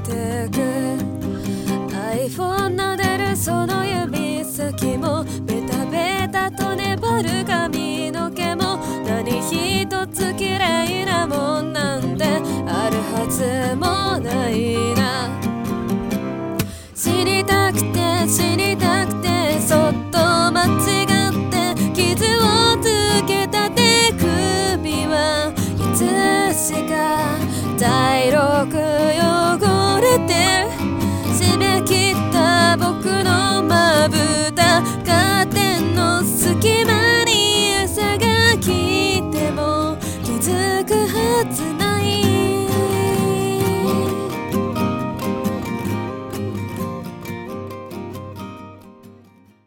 てく iPhone 撫でるその指先もベタベタと粘る髪の毛も何一つ綺麗なもんなんてあるはずもないな。知りたくて知り